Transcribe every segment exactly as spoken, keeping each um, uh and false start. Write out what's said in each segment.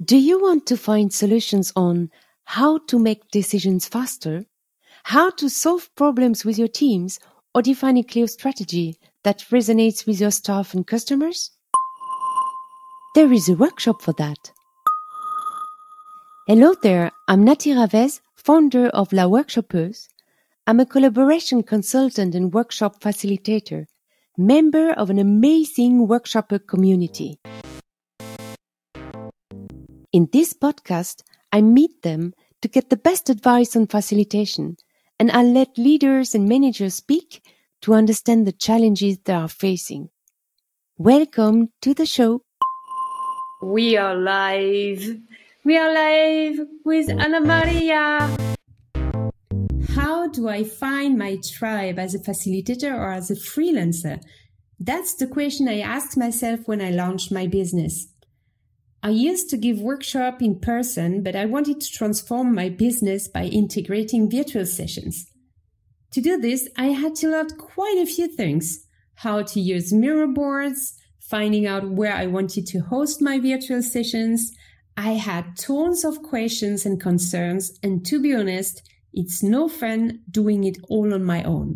Do you want to find solutions on how to make decisions faster, how to solve problems with your teams, or define a clear strategy that resonates with your staff and customers? There is a workshop for that. Hello there, I'm Nati Ravez, founder of La Workshopeuse. I'm a collaboration consultant and workshop facilitator, member of an amazing workshopper community. In this podcast, I meet them to get the best advice on facilitation, and I let leaders and managers speak to understand the challenges they are facing. Welcome to the show. We are live. We are live with Anna Maria. How do I find my tribe as a facilitator or as a freelancer? That's the question I asked myself when I launched my business. I used to give workshops in person, but I wanted to transform my business by integrating virtual sessions. To do this, I had to learn quite a few things. How to use mirror boards, finding out where I wanted to host my virtual sessions. I had tons of questions and concerns, and to be honest, it's no fun doing it all on my own.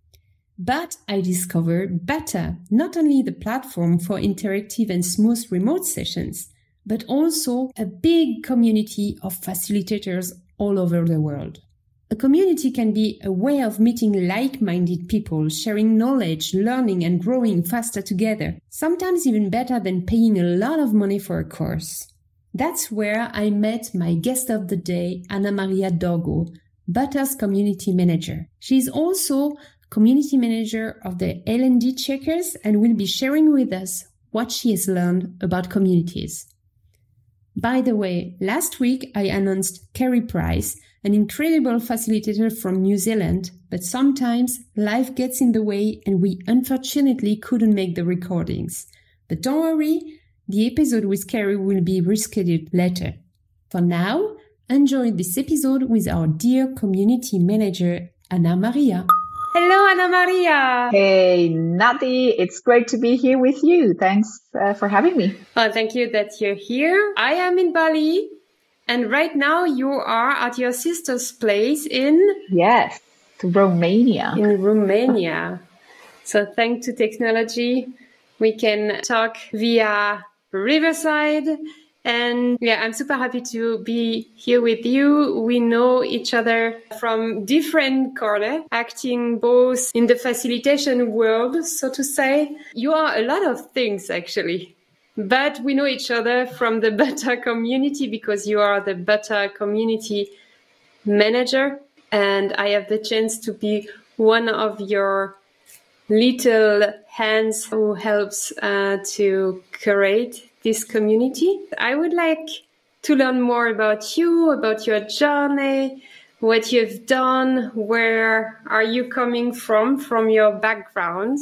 But I discovered Bata, not only the platform for interactive and smooth remote sessions, but also a big community of facilitators all over the world. A community can be a way of meeting like-minded people, sharing knowledge, learning and growing faster together, sometimes even better than paying a lot of money for a course. That's where I met my guest of the day, Anna Maria Dorgo, Bata's community manager. She's also community manager of the L and D Checkers and will be sharing with us what she has learned about communities. By the way, last week I announced Kerry Price, an incredible facilitator from New Zealand, but sometimes life gets in the way and we unfortunately couldn't make the recordings. But don't worry, the episode with Kerry will be rescheduled later. For now, enjoy this episode with our dear community manager, Anna Maria. Hello, Anna Maria. Hey, Nati. It's great to be here with you. Thanks uh, for having me. Oh, thank you that you're here. I am in Bali, and right now you are at your sister's place in... Yes, Romania. In Romania. So thanks to technology, we can talk via Riverside. And yeah, I'm super happy to be here with you. We know each other from different corners, acting both in the facilitation world, so to say. You are a lot of things, actually. But we know each other from the Bata community because you are the Bata community manager. And I have the chance to be one of your little hands who helps uh, to curate this community. I would like to learn more about you, about your journey, what you've done, where are you coming from, from your background.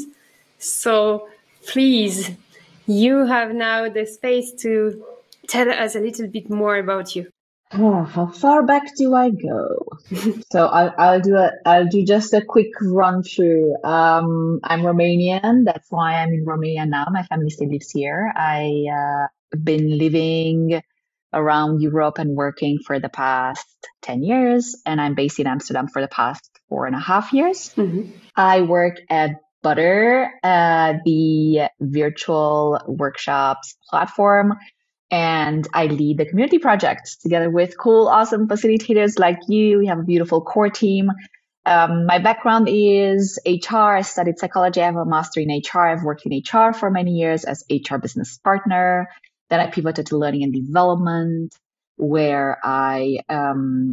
So please, you have now the space to tell us a little bit more about you. Oh, how far back do I go? so I'll, I'll do a, I'll do just a quick run through. Um, I'm Romanian. That's why I'm in Romania now. My family still lives here. I, uh, have been living around Europe and working for the past ten years. And I'm based in Amsterdam for the past four and a half years. Mm-hmm. I work at Butter, uh, the virtual workshops platform. And I lead the community project together with cool, awesome facilitators like you. We have a beautiful core team. Um, my background is H R. I studied psychology. I have a master in H R. I've worked in H R for many years as H R business partner. Then I pivoted to learning and development, where I um,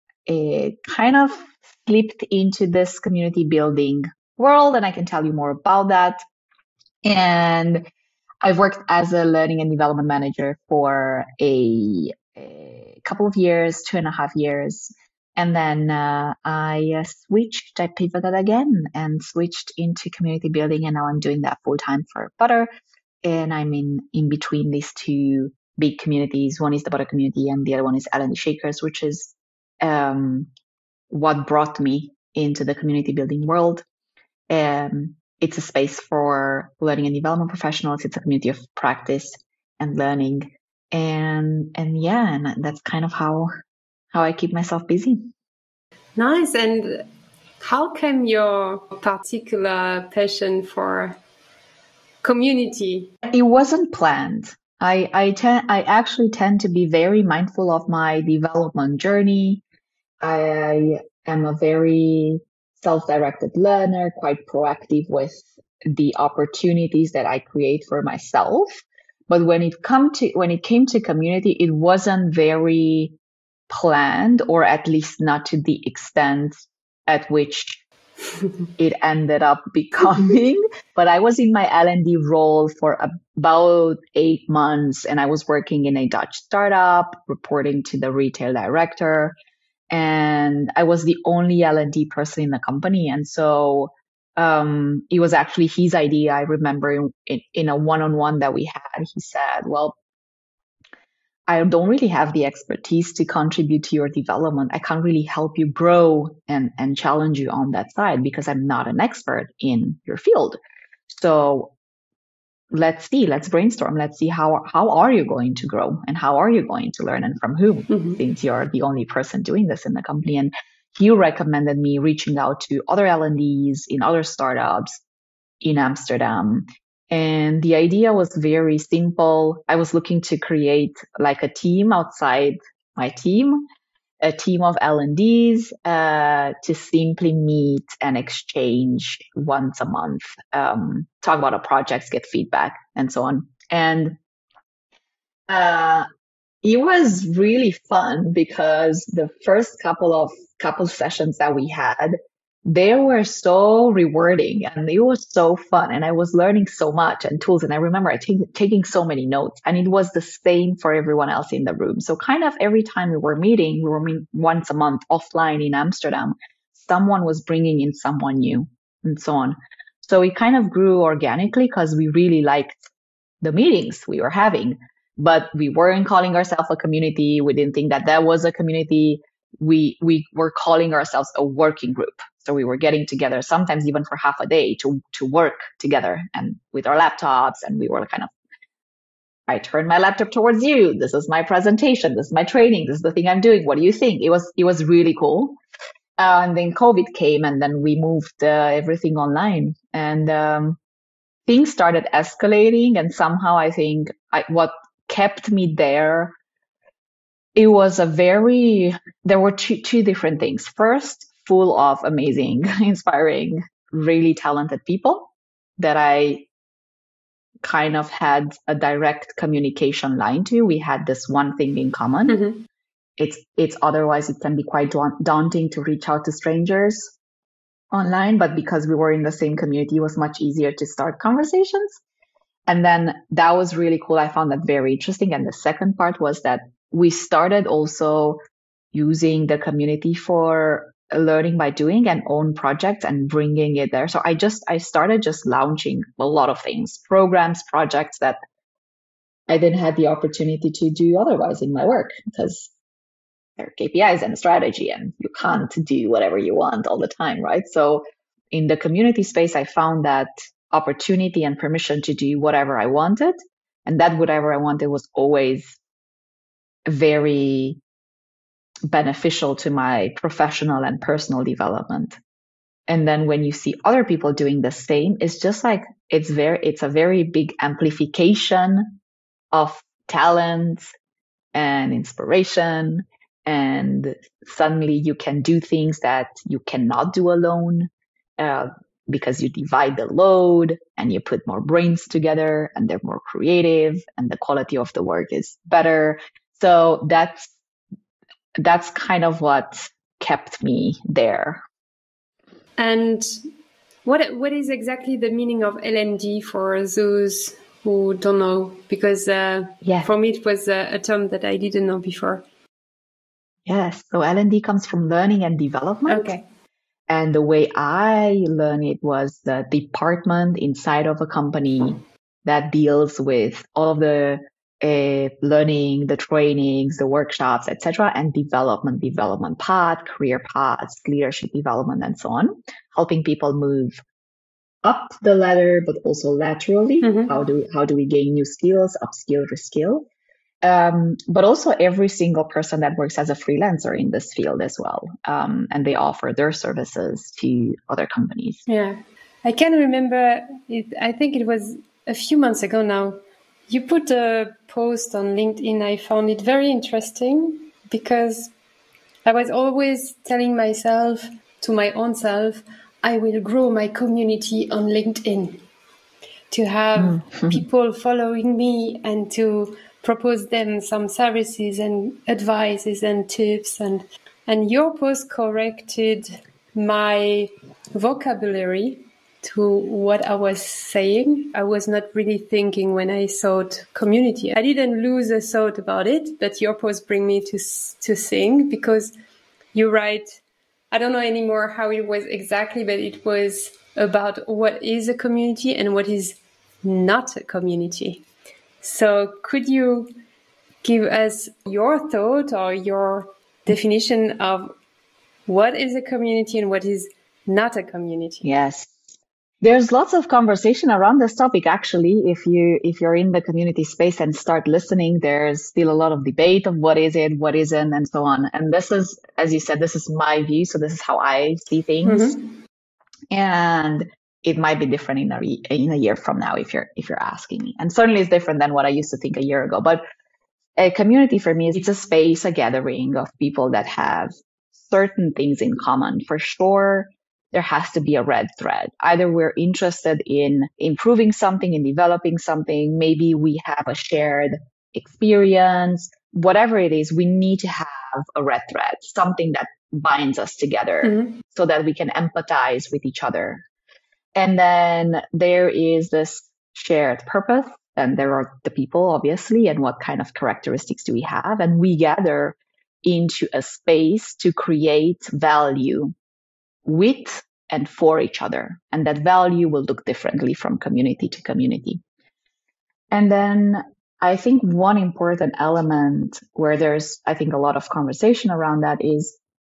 it kind of slipped into this community building world. And I can tell you more about that. And I've worked as a learning and development manager for a, a couple of years, two and a half years. And then uh, I uh, switched, I pivoted again and switched into community building. And now I'm doing that full time for Butter. And I'm in, in between these two big communities. One is the Butter community and the other one is L and D Shakers, which is um, what brought me into the community building world. Um, It's a space for learning and development professionals. It's a community of practice and learning And, and yeah, and that's kind of how, how I keep myself busy. Nice. And how came your particular passion for community? It wasn't planned. I, I tend, I actually tend to be very mindful of my development journey. I am a very self-directed learner, quite proactive with the opportunities that I create for myself. But when it come to, when it came to community, it wasn't very planned, or at least not to the extent at which it ended up becoming. But I was in my L and D role for about eight months and I was working in a Dutch startup, reporting to the retail director. And I was the only L and D person in the company. And so um, it was actually his idea. I remember in, in, in a one-on-one that we had, he said, well, I don't really have the expertise to contribute to your development. I can't really help you grow and, and challenge you on that side because I'm not an expert in your field. So let's see, let's brainstorm. Let's see how, how are you going to grow and how are you going to learn and from whom, mm-hmm. since you're the only person doing this in the company. And he recommended me reaching out to other L and Ds in other startups in Amsterdam. And the idea was very simple. I was looking to create like a team outside my team, a team of L and Ds uh, to simply meet and exchange once a month, um, talk about our projects, get feedback, and so on. And uh, it was really fun because the first couple of couple sessions that we had, they were so rewarding and it was so fun. And I was learning so much and tools. And I remember I t- taking so many notes, and it was the same for everyone else in the room. So kind of every time we were meeting, we were meeting once a month offline in Amsterdam, someone was bringing in someone new and so on. So it kind of grew organically because we really liked the meetings we were having, but we weren't calling ourselves a community. We didn't think that that was a community. We, we were calling ourselves a working group. So we were getting together sometimes even for half a day to, to work together and with our laptops. And we were kind of, I turn my laptop towards you. This is my presentation. This is my training. This is the thing I'm doing. What do you think? It was, it was really cool. Uh, and then COVID came and then we moved uh, everything online, and um, things started escalating. And somehow I think I, what kept me there, it was a very, there were two, two different things. First, full of amazing, inspiring, really talented people that I kind of had a direct communication line to. We had this one thing in common. Mm-hmm. It's, it's otherwise it can be quite daunting to reach out to strangers online, but because we were in the same community, it was much easier to start conversations. And then that was really cool. I found that very interesting. And the second part was that we started also using the community for learning by doing and own projects and bringing it there. So I just, I started just launching a lot of things, programs, projects that I didn't have the opportunity to do otherwise in my work because there are K P Is and strategy and you can't do whatever you want all the time, right? So in the community space, I found that opportunity and permission to do whatever I wanted. And that whatever I wanted was always very beneficial to my professional and personal development. And then when you see other people doing the same, it's just like, it's very, it's a very big amplification of talent and inspiration. And suddenly you can do things that you cannot do alone, uh, because you divide the load and you put more brains together and they're more creative and the quality of the work is better. So that's, that's kind of what kept me there. And what what is exactly the meaning of L and D for those who don't know? Because uh, yes. for me, it was a, a term that I didn't know before. Yes. So L and D comes from learning and development. Okay. And the way I learned it was the department inside of a company that deals with all of the uh, learning, the trainings, the workshops, et cetera, and development, development path, career paths, leadership development, and so on, helping people move up the ladder, but also laterally. Mm-hmm. How do how do we gain new skills, upskill, reskill? Um, but also every single person that works as a freelancer in this field as well. Um, and they offer their services to other companies. Yeah. I can remember it. I think it was a few months ago now. You put a post on LinkedIn. I found it very interesting because I was always telling myself, to my own self, I will grow my community on LinkedIn to have mm-hmm. people following me and to propose them some services and advices and tips. And, and your post corrected my vocabulary to what I was saying. I was not really thinking when I thought community. I didn't lose a thought about it, but your post bring me to to think, because you write, I don't know anymore how it was exactly, but it was about what is a community and what is not a community. So could you give us your thought or your definition of what is a community and what is not a community? Yes. There's lots of conversation around this topic. Actually, if you, if you're in the community space and start listening, there's still a lot of debate of what is it, what isn't, and so on. And this is, as you said, this is my view. So this is how I see things. Mm-hmm. And it might be different in a, in a year from now if you're, if you're asking me. And certainly it's different than what I used to think a year ago. But a community for me is, it's a space, a gathering of people that have certain things in common. For sure, there has to be a red thread. Either we're interested in improving something, in developing something. Maybe we have a shared experience. Whatever it is, we need to have a red thread, something that binds us together mm-hmm. so that we can empathize with each other. And then there is this shared purpose, and there are the people, obviously, and what kind of characteristics do we have? And we gather into a space to create value with and for each other. And that value will look differently from community to community. And then I think one important element where there's, I think, a lot of conversation around that is,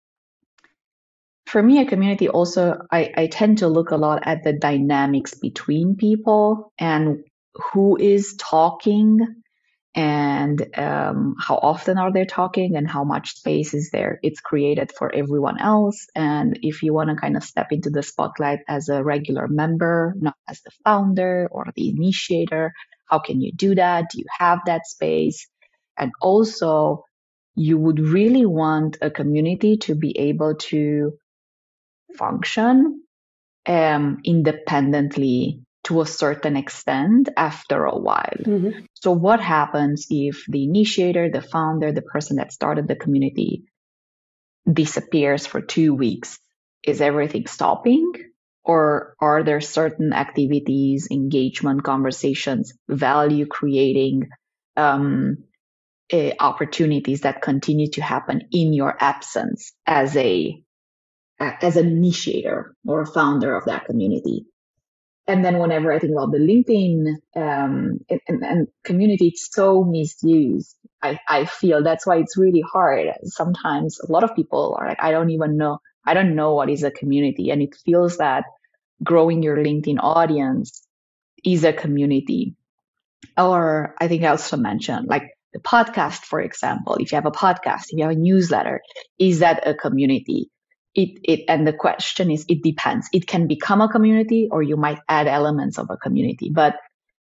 for me, a community also, I, I tend to look a lot at the dynamics between people and who is talking and um, how often are they talking and how much space is there. It's created for everyone else. And if you want to kind of step into the spotlight as a regular member, not as the founder or the initiator, how can you do that? Do you have that space? And also, you would really want a community to be able to function um, independently to a certain extent after a while. Mm-hmm. So what happens if the initiator, the founder, the person that started the community disappears for two weeks? Is everything stopping? Or are there certain activities, engagement, conversations, value creating um, uh, opportunities that continue to happen in your absence as a as an initiator or a founder of that community? And then whenever I think about the LinkedIn um, and, and community, it's so misused. I, I feel that's why it's really hard. Sometimes a lot of people are like, I don't even know. I don't know what is a community. And it feels that growing your LinkedIn audience is a community. Or I think I also mentioned like the podcast, for example. If you have a podcast, if you have a newsletter, is that a community? It, it, and the question is, it depends. It can become a community or you might add elements of a community. But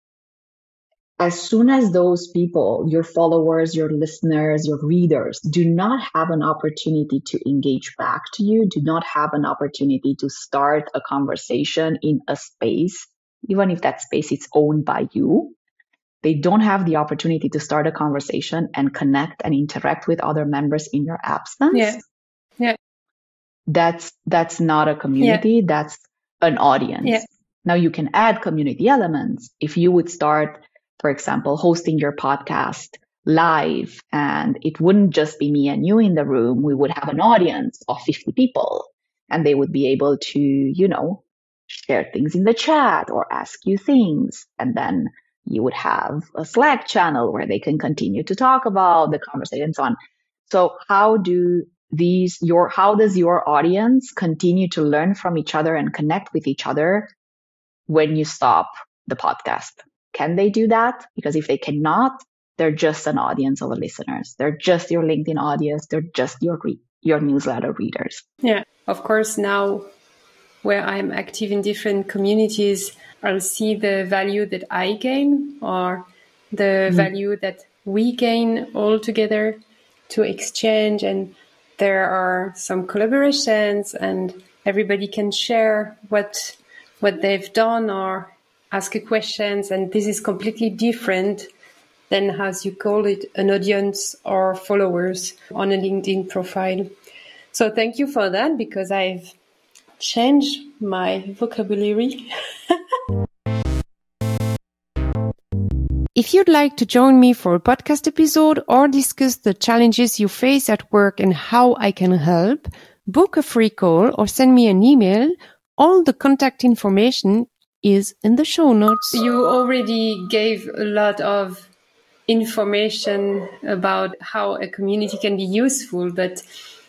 as soon as those people, your followers, your listeners, your readers, do not have an opportunity to engage back to you, do not have an opportunity to start a conversation in a space, even if that space is owned by you, they don't have the opportunity to start a conversation and connect and interact with other members in your absence. Yeah. Yeah. That's, that's not a community. Yeah. That's an audience. Yeah. Now you can add community elements. If you would start, for example, hosting your podcast live, and it wouldn't just be me and you in the room, we would have an audience of fifty people and they would be able to, you know, share things in the chat or ask you things. And then you would have a Slack channel where they can continue to talk about the conversation and so on. So how do these, your, how does your audience continue to learn from each other and connect with each other when you stop the podcast? Can they do that? Because if they cannot, they're just an audience of listeners. They're just your LinkedIn audience. They're just your re- your newsletter readers. Yeah, of course, now where I'm active in different communities, I'll see the value that I gain or the mm. value that we gain all together to exchange. And there are some collaborations and everybody can share what what they've done or ask questions. And this is completely different than, as you call it, an audience or followers on a LinkedIn profile. So thank you for that, because I've changed my vocabulary. If you'd like to join me for a podcast episode or discuss the challenges you face at work and how I can help, book a free call or send me an email. All the contact information is in the show notes. You already gave a lot of information about how a community can be useful, but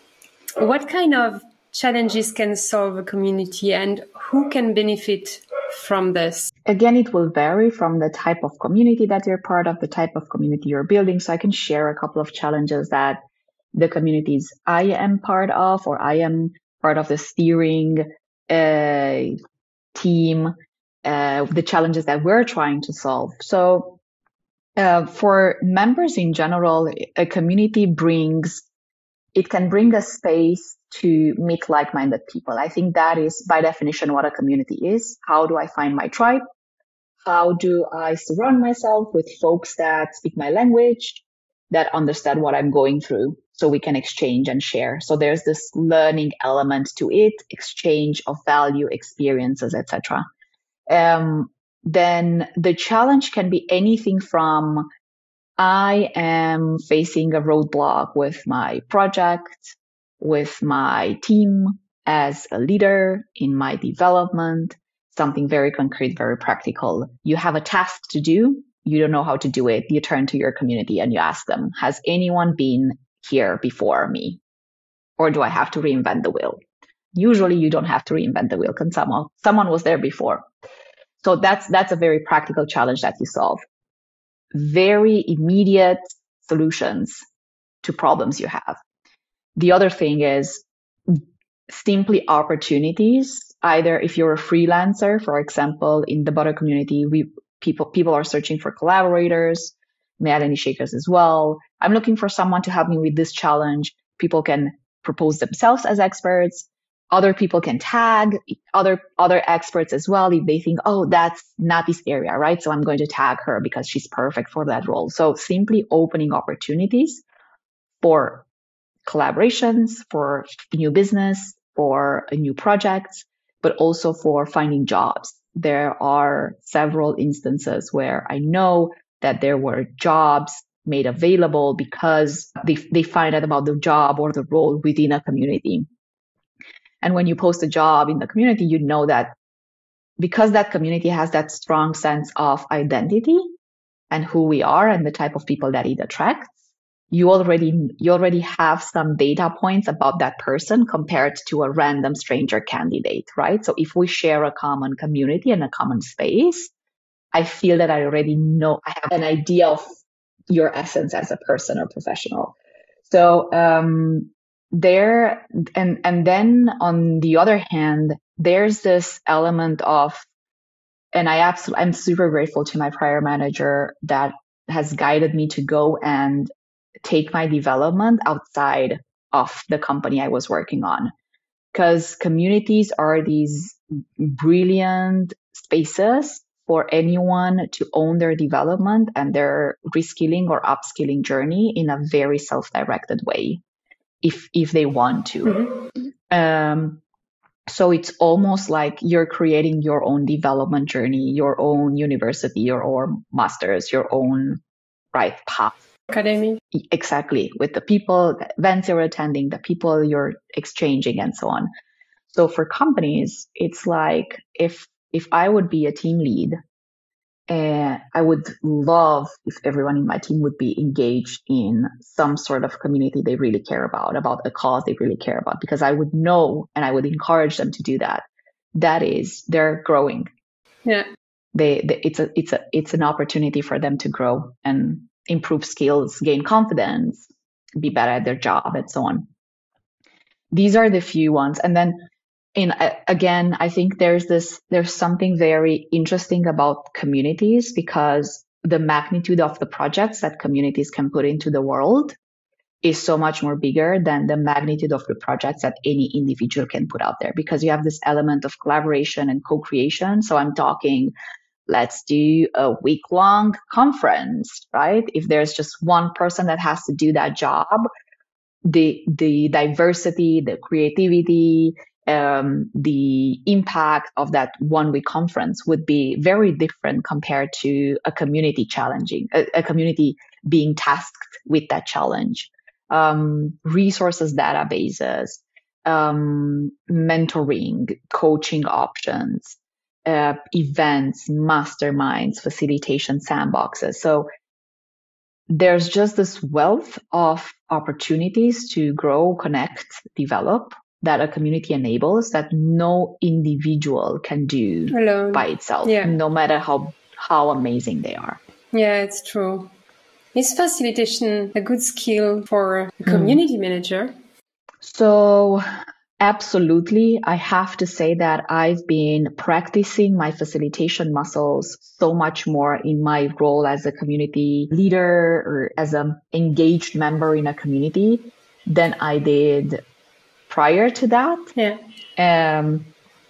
what kind of challenges can solve a community and who can benefit from this? Again, it will vary from the type of community that you're part of, the type of community you're building. So I can share a couple of challenges that the communities I am part of, or I am part of the steering uh, team, uh, the challenges that we're trying to solve. So uh, for members in general, a community brings, it can bring a space to meet like-minded people. I think that is by definition what a community is. How do I find my tribe? How do I surround myself with folks that speak my language, that understand what I'm going through, so we can exchange and share? So there's this learning element to it, exchange of value, experiences, et cetera. Um, then the challenge can be anything from I am facing a roadblock with my project, with my team as a leader in my development, something very concrete, very practical. You have a task to do. You don't know how to do it. You turn to your community and you ask them, has anyone been here before me? Or do I have to reinvent the wheel? Usually you don't have to reinvent the wheel because someone, someone was there before. So that's, that's a very practical challenge that you solve. Very immediate solutions to problems you have. The other thing is simply opportunities. Either if you're a freelancer, for example, in the Butter community, we people people are searching for collaborators, Melanie Shakers as well. I'm looking for someone to help me with this challenge. People can propose themselves as experts. Other people can tag other other experts as well if they think, oh, that's not this area, right? So I'm going to tag her because she's perfect for that role. So simply opening opportunities for collaborations, for new business, for new projects, but also for finding jobs. There are several instances where I know that there were jobs made available because they, they find out about the job or the role within a community. And when you post a job in the community, you know that because that community has that strong sense of identity and who we are and the type of people that it attracts, you already you already have some data points about that person compared to a random stranger candidate, right? So if we share a common community and a common space, I feel that I already know, I have an idea of your essence as a person or professional. So um, there, and and then on the other hand, there's this element of, and I absolutely, I'm super grateful to my prior manager that has guided me to go and take my development outside of the company I was working on. Because communities are these brilliant spaces for anyone to own their development and their reskilling or upskilling journey in a very self-directed way, if if they want to. Mm-hmm. Um, so it's almost like you're creating your own development journey, your own university, your own masters, your own right path. Academy. Exactly. With the people, the events you're attending, the people you're exchanging, and so on. So for companies, it's like if if I would be a team lead, uh, I would love if everyone in my team would be engaged in some sort of community they really care about, about a cause they really care about, because I would know and I would encourage them to do that. That is, they're growing. Yeah. They, they it's a it's a it's an opportunity for them to grow, and improve skills, gain confidence, be better at their job, and so on. These are the few ones. And then in uh, again, I think there's this there's something very interesting about communities, because the magnitude of the projects that communities can put into the world is so much more bigger than the magnitude of the projects that any individual can put out there, because you have this element of collaboration and co-creation. So I'm talking, let's do a week-long conference, right? If there's just one person that has to do that job, the the diversity, the creativity, um, the impact of that one-week conference would be very different compared to a community challenging, a, a community being tasked with that challenge. Um, resources, databases, um, mentoring, coaching options, uh, events, masterminds, facilitation sandboxes. So there's just this wealth of opportunities to grow, connect, develop that a community enables that no individual can do alone by itself, yeah. no matter how how amazing they are. Yeah, it's true. Is facilitation a good skill for a community hmm. manager? So absolutely. I have to say that I've been practicing my facilitation muscles so much more in my role as a community leader or as an engaged member in a community than I did prior to that. Yeah. Um,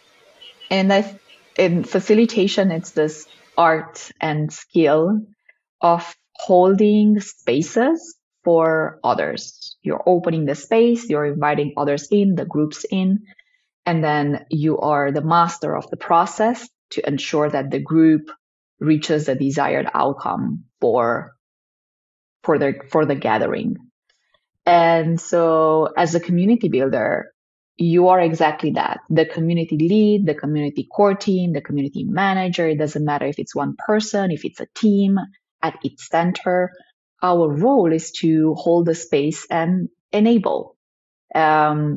and I, in facilitation, it's this art and skill of holding spaces for others. You're opening the space, you're inviting others in, the groups in, and then you are the master of the process to ensure that the group reaches the desired outcome for, for the, for the gathering. And so as a community builder, you are exactly that. The community lead, the community core team, the community manager, it doesn't matter if it's one person, if it's a team, at its center, our role is to hold the space and enable. Um,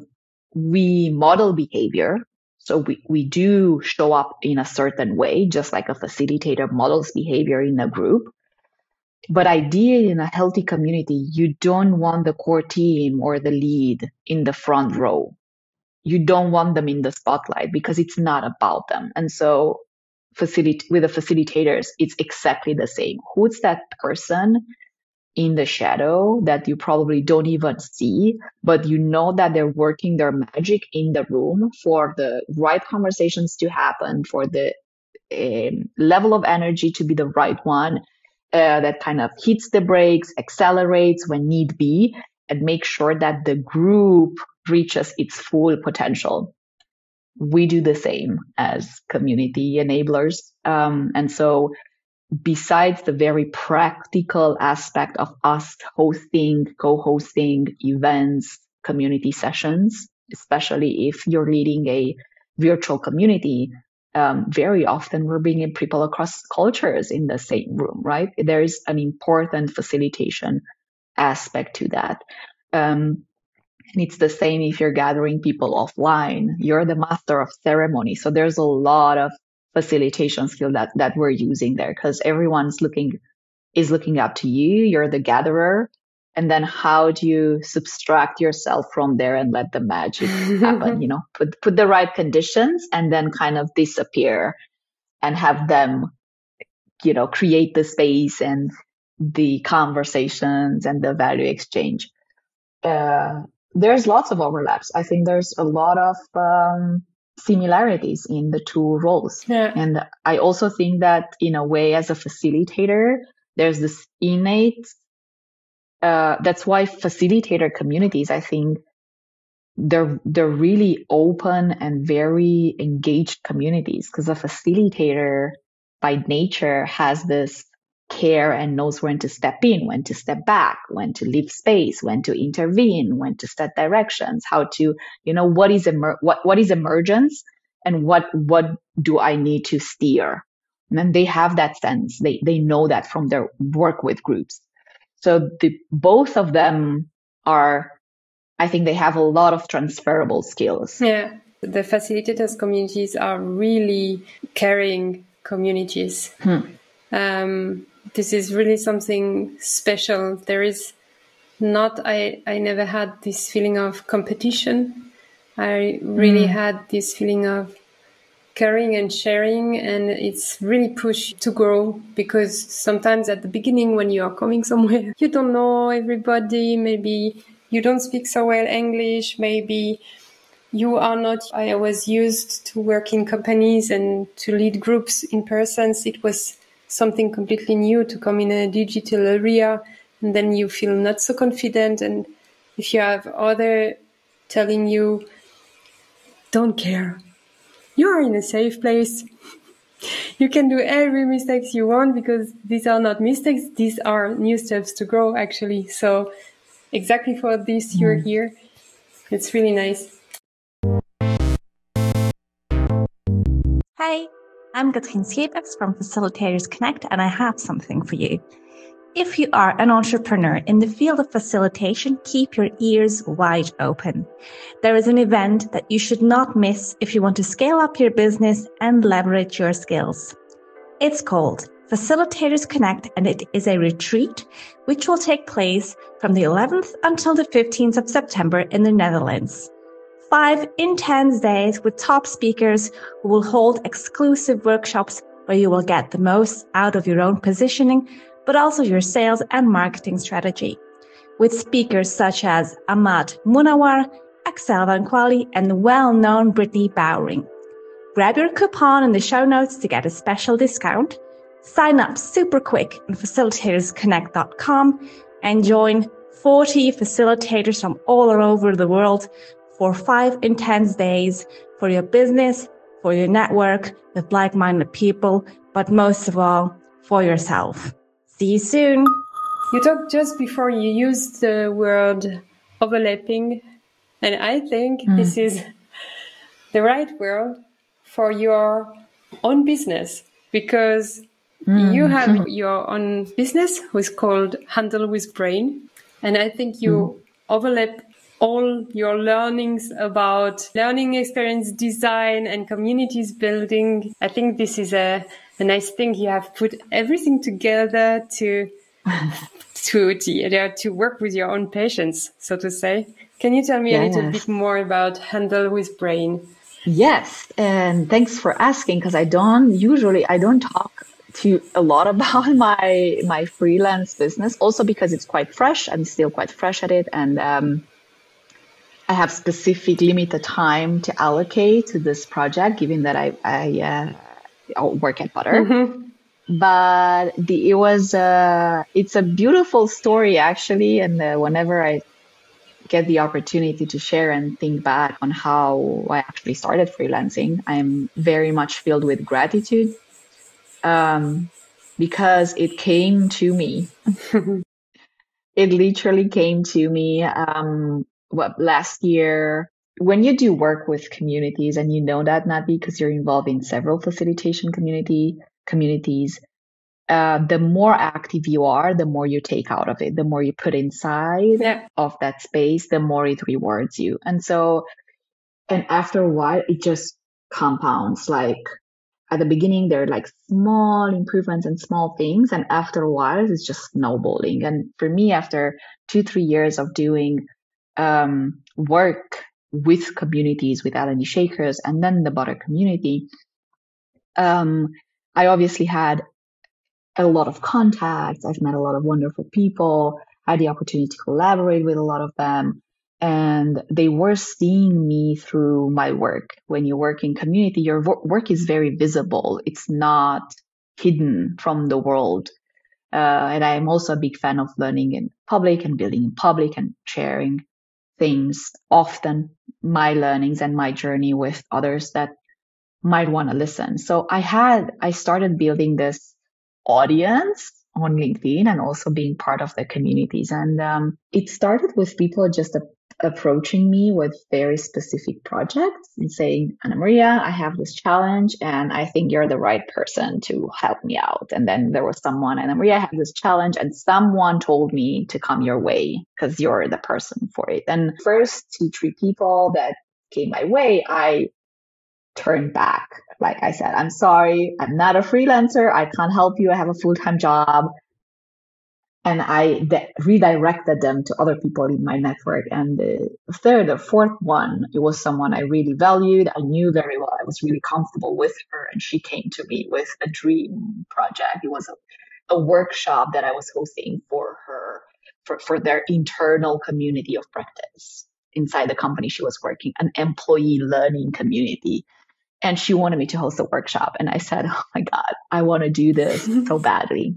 we model behavior. So we, we do show up in a certain way, just like a facilitator models behavior in a group. But ideally, in a healthy community, you don't want the core team or the lead in the front row. You don't want them in the spotlight because it's not about them. And so Facilit- with the facilitators, it's exactly the same. Who's that person in the shadow that you probably don't even see, but you know that they're working their magic in the room for the right conversations to happen, for the um, level of energy to be the right one, uh, that kind of hits the brakes, accelerates when need be, and make sure that the group reaches its full potential. We do the same as community enablers. Um, and so besides the very practical aspect of us hosting, co-hosting events, community sessions, especially if you're leading a virtual community, um, very often we're bringing people across cultures in the same room, right? There is an important facilitation aspect to that. Um, And it's the same if you're gathering people offline. You're the master of ceremony. So there's a lot of facilitation skill that, that we're using there because everyone's looking, is looking up to you. You're the gatherer. And then how do you subtract yourself from there and let the magic happen? You know, put, put the right conditions and then kind of disappear and have them, you know, create the space and the conversations and the value exchange. Uh, There's lots of overlaps. I think there's a lot of um, similarities in the two roles. Yeah. And I also think that in a way, as a facilitator, there's this innate, uh, that's why facilitator communities, I think they're, they're really open and very engaged communities because a facilitator by nature has this care and knows when to step in, when to step back, when to leave space, when to intervene, when to set directions, how to, you know, what is emer- what what is emergence and what what do I need to steer? And then they have that sense. They they know that from their work with groups. So the both of them are, I think they have a lot of transferable skills. Yeah. The facilitators communities are really caring communities. Hmm. Um this is really something special. There is not, I, I never had this feeling of competition. I really mm. had this feeling of caring and sharing, and it's really pushed to grow, because sometimes at the beginning when you are coming somewhere, you don't know everybody, maybe you don't speak so well English, maybe you are not. I was used to work in companies and to lead groups in person. It was something completely new to come in a digital area, and then you feel not so confident. And if you have other telling you, don't care, you are in a safe place. You can do every mistakes you want, because these are not mistakes. These are new steps to grow, actually. So exactly for this, mm. you're here. It's really nice. Hi, I'm Katrien Schepers from Facilitators Connect, and I have something for you. If you are an entrepreneur in the field of facilitation, keep your ears wide open. There is an event that you should not miss if you want to scale up your business and leverage your skills. It's called Facilitators Connect, and it is a retreat which will take place from the eleventh until the fifteenth of September in the Netherlands. Five intense days with top speakers who will hold exclusive workshops where you will get the most out of your own positioning, but also your sales and marketing strategy, with speakers such as Ahmad Munawar, Axel Van Quali, and the well-known Brittany Bowring. Grab your coupon in the show notes to get a special discount. Sign up super quick on facilitators connect dot com and join forty facilitators from all over the world for five intense days for your business, for your network with like-minded people, but most of all, for yourself. See you soon. You talked just before, you used the word overlapping, and I think mm. this is the right word for your own business, because mm. you have mm. your own business, which is called Handle with Brain, and I think you mm. overlap all your learnings about learning experience design and communities building. I think this is a, a nice thing. You have put everything together to to to, to work with your own patients, so to say. Can you tell me yes. a little bit more about Handle with Brain? Yes, and thanks for asking, because I don't usually I don't talk to a lot about my my freelance business, also because it's quite fresh. I'm still quite fresh at it, and um, I have specific limited time to allocate to this project, given that I, I uh, work at Butter. Mm-hmm. But the, it was, uh, it's a beautiful story, actually. And uh, whenever I get the opportunity to share and think back on how I actually started freelancing, I'm very much filled with gratitude, um, because it came to me. It literally came to me. Um, What last year, when you do work with communities, and you know that, Nati, because you're involved in several facilitation community communities, uh, the more active you are, the more you take out of it, the more you put inside yeah. of that space, the more it rewards you. And so, and after a while, it just compounds. Like at the beginning, there are like small improvements and small things. And after a while, it's just snowballing. And for me, after two, three years of doing um, work with communities, with L and D Shakers, and then the Butter community, um, I obviously had a lot of contacts. I've met a lot of wonderful people. I had the opportunity to collaborate with a lot of them, and they were seeing me through my work. When you work in community, your work is very visible. It's not hidden from the world. Uh, and I am also a big fan of learning in public and building in public and sharing things, often my learnings and my journey with others that might want to listen. So I had, I started building this audience on LinkedIn and also being part of the communities. And um, it started with people just a, approaching me with very specific projects and saying, Ana Maria, I have this challenge and I think you're the right person to help me out. And then there was someone, Ana Maria, I have this challenge and someone told me to come your way because you're the person for it. And first two, three people that came my way, I turned back. Like I said, I'm sorry, I'm not a freelancer. I can't help you. I have a full-time job. And I de- redirected them to other people in my network. And the third or fourth one, it was someone I really valued. I knew very well. I was really comfortable with her. And she came to me with a dream project. It was a, a workshop that I was hosting for her, for, for their internal community of practice inside the company she was working, an employee learning community. And she wanted me to host a workshop. And I said, oh my God, I want to do this so badly.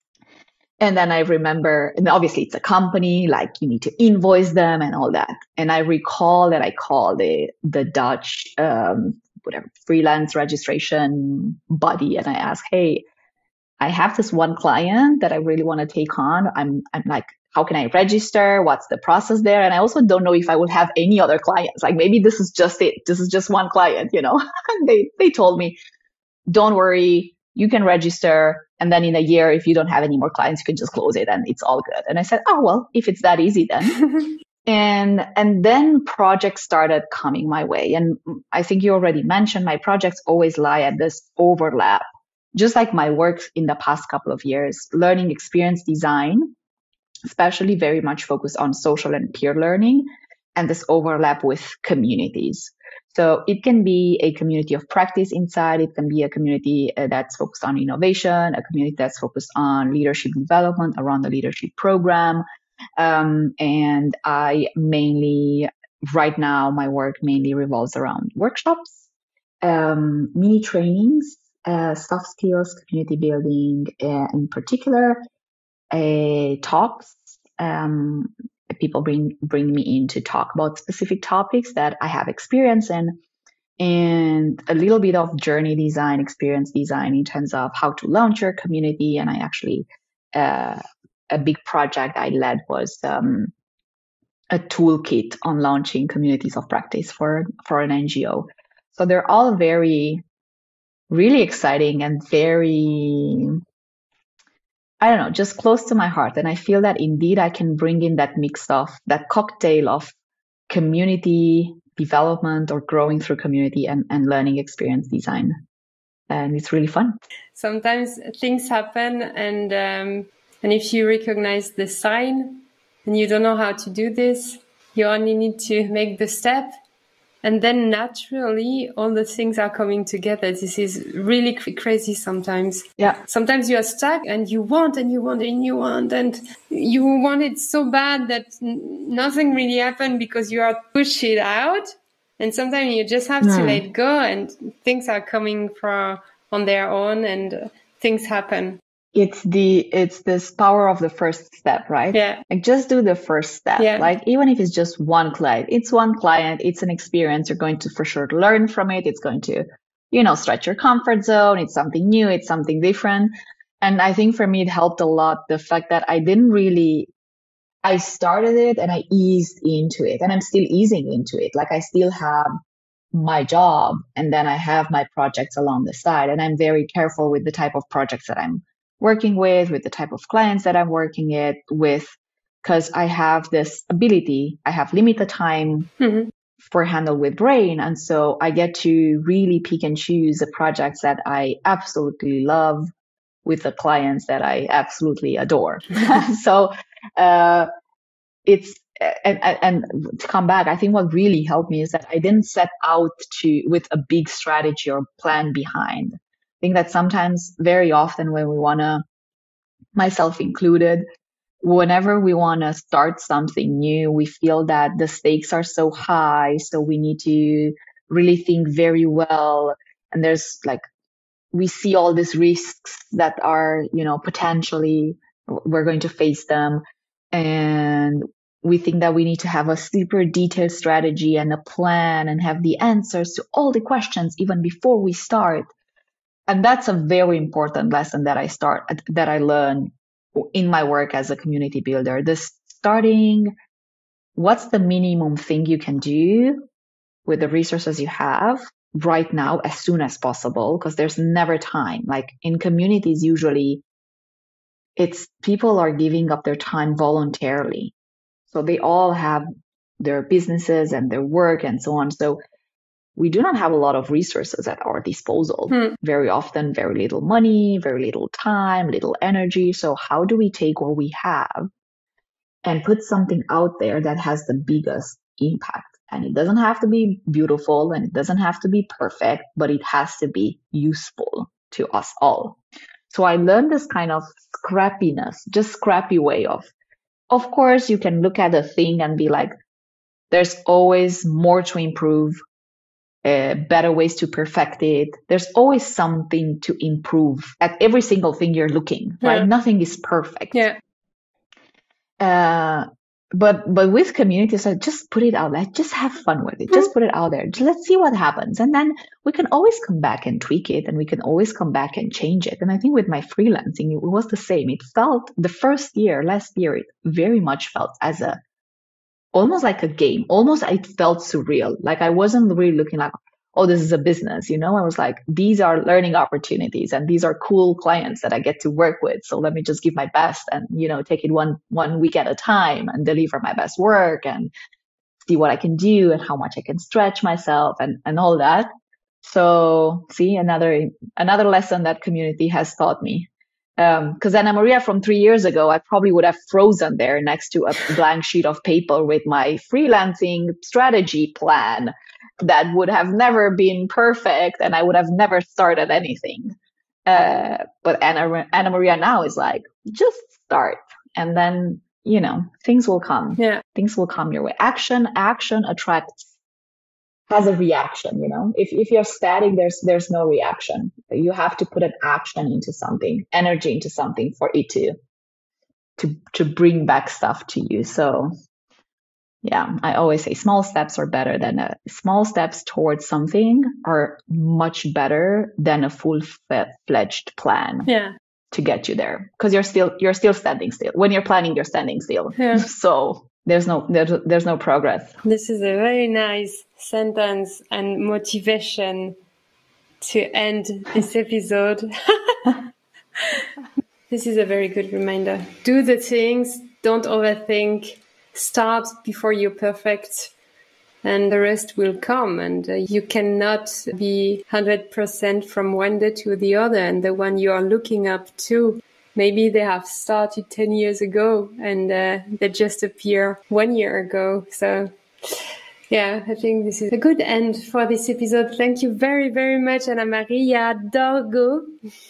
And then I remember, and obviously it's a company, like you need to invoice them and all that. And I recall that I called the, the Dutch, um, whatever, freelance registration body. And I asked, hey, I have this one client that I really want to take on. I'm, I'm like, how can I register? What's the process there? And I also don't know if I will have any other clients. Like maybe this is just it. This is just one client, you know, they, they told me, don't worry, you can register. And then in a year, if you don't have any more clients, you can just close it and it's all good. And I said, oh, well, if it's that easy, then. and, and then projects started coming my way. And I think you already mentioned my projects always lie at this overlap, just like my work in the past couple of years, learning experience design, especially very much focused on social and peer learning, and this overlap with communities. So it can be a community of practice inside. It can be a community uh, that's focused on innovation, a community that's focused on leadership development around the leadership program. Um, and I mainly, right now, my work mainly revolves around workshops, um, mini trainings, uh, soft skills, community building, uh, in particular, uh, talks. Um, people bring bring me in to talk about specific topics that I have experience in, and a little bit of journey design, experience design in terms of how to launch your community. And I actually, uh, a big project I led was um, a toolkit on launching communities of practice for, for an N G O. So they're all very, really exciting and very, I don't know, just close to my heart. And I feel that indeed I can bring in that mix of, that cocktail of community development or growing through community and, and learning experience design. And it's really fun. Sometimes things happen and um, and if you recognize the sign and you don't know how to do this, you only need to make the step. And then naturally, all the things are coming together. This is really crazy sometimes. Yeah. Sometimes you are stuck and you want and you want and you want and you want it so bad that nothing really happened because you are pushed it out. And sometimes you just have mm. to let go and things are coming from on their own and things happen. It's the, it's this power of the first step, right? Yeah. Like just do the first step. Yeah. Like even if it's just one client, it's one client, it's an experience. You're going to for sure learn from it. It's going to, you know, stretch your comfort zone. It's something new. It's something different. And I think for me, it helped a lot. The fact that I didn't really, I started it and I eased into it and I'm still easing into it. Like I still have my job and then I have my projects along the side, and I'm very careful with the type of projects that I'm working with, with the type of clients that I'm working it with, because I have this ability, I have limited time mm-hmm. for handle with brain. And so I get to really pick and choose the projects that I absolutely love with the clients that I absolutely adore. so uh, it's, and, and to come back, I think what really helped me is that I didn't set out to with a big strategy or plan behind. I think that sometimes, very often when we want to, myself included, whenever we want to start something new, we feel that the stakes are so high. So we need to really think very well. And there's like, we see all these risks that are, you know, potentially we're going to face them. And we think that we need to have a super detailed strategy and a plan and have the answers to all the questions even before we start. And that's a very important lesson that I start, that I learn in my work as a community builder. This starting, what's the minimum thing you can do with the resources you have right now as soon as possible? Because there's never time. Like in communities, usually it's people are giving up their time voluntarily. So they all have their businesses and their work and so on. So we do not have a lot of resources at our disposal. Hmm. Very often, very little money, very little time, little energy. So how do we take what we have and put something out there that has the biggest impact? And it doesn't have to be beautiful and it doesn't have to be perfect, but it has to be useful to us all. So I learned this kind of scrappiness, just scrappy way of, of course, you can look at a thing and be like, there's always more to improve, uh, better ways to perfect it. There's always something to improve at every single thing you're looking, right? Yeah. Nothing is perfect. Yeah. Uh, but but with communities, I just put it out there. Just have fun with it. Just put it out there. Just let's see what happens, and then we can always come back and tweak it, and we can always come back and change it. And I think with my freelancing, it was the same. It felt the first year, last year, it very much felt as a almost like a game. Almost it felt surreal. Like I wasn't really looking like, oh, this is a business, you know? I was like, these are learning opportunities and these are cool clients that I get to work with. So let me just give my best and, you know, take it one, one week at a time and deliver my best work and see what I can do and how much I can stretch myself and, and all that. So see, another, another lesson that community has taught me. Um, cause Anna Maria from three years ago, I probably would have frozen there next to a blank sheet of paper with my freelancing strategy plan that would have never been perfect and I would have never started anything. Uh, but Anna, Anna Maria now is like, just start. And then, you know, things will come. Yeah. Things will come your way. Action, action attracts, has a reaction, you know. If if you're static, there's there's no reaction. You have to put an action into something, energy into something for it to to to bring back stuff to you. So yeah, I always say small steps are better than a small steps towards something are much better than a full-fledged plan. Yeah. To get you there, because you're still you're still standing still. When you're planning, you're standing still. Yeah. So there's no there's, there's no progress. This is a very nice sentence and motivation to end this episode. This is a very good reminder. Do the things, don't overthink, start before you're perfect, and the rest will come. And uh, you cannot be one hundred percent from one day to the other. And the one you are looking up to, maybe they have started ten years ago and uh, they just appear one year ago. So yeah, I think this is a good end for this episode. Thank you very, very much, Anna Maria Dorgo.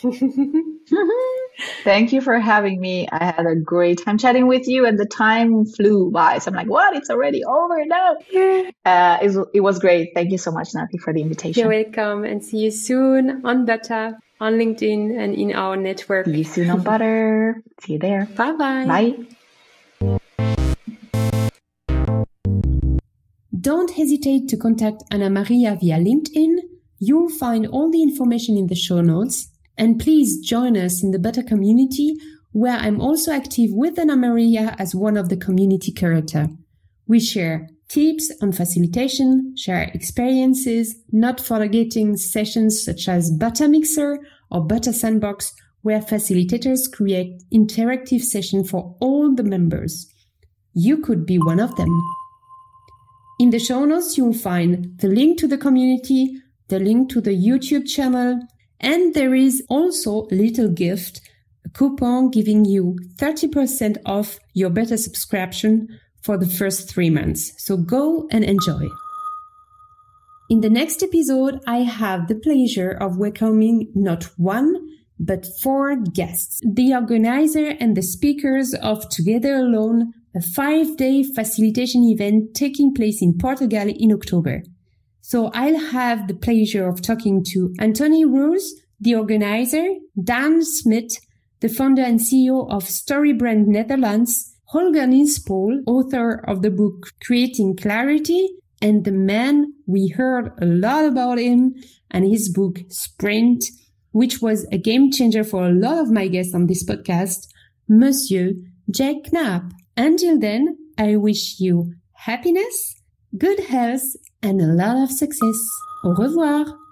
Thank you for having me. I had a great time chatting with you and the time flew by. So I'm like, what? It's already over now. Yeah. Uh, it, was, it was great. Thank you so much, Nati, for the invitation. You're welcome, and see you soon on Butter, on LinkedIn, and in our network. See you soon on Butter. See you there. Bye-bye. Bye. Don't hesitate to contact Anna Maria via LinkedIn. You'll find all the information in the show notes. And please join us in the Butter community, where I'm also active with Anna Maria as one of the community curators. We share tips on facilitation, share experiences, not forgetting sessions such as Butter Mixer or Butter Sandbox, where facilitators create interactive sessions for all the members. You could be one of them. In the show notes, you'll find the link to the community, the link to the YouTube channel, and there is also a little gift, a coupon giving you thirty percent off your Butter subscription for the first three months. So go and enjoy. In the next episode, I have the pleasure of welcoming not one, but four guests. The organizer and the speakers of Together Alone, a five-day facilitation event taking place in Portugal in October. So I'll have the pleasure of talking to Anthony Roos, the organizer, Dan Smith, the founder and C E O of Storybrand Netherlands, Holger Ninspool, author of the book Creating Clarity, and the man we heard a lot about him and his book Sprint, which was a game changer for a lot of my guests on this podcast, Monsieur Jake Knapp. Until then, I wish you happiness, good health, and a lot of success. Au revoir.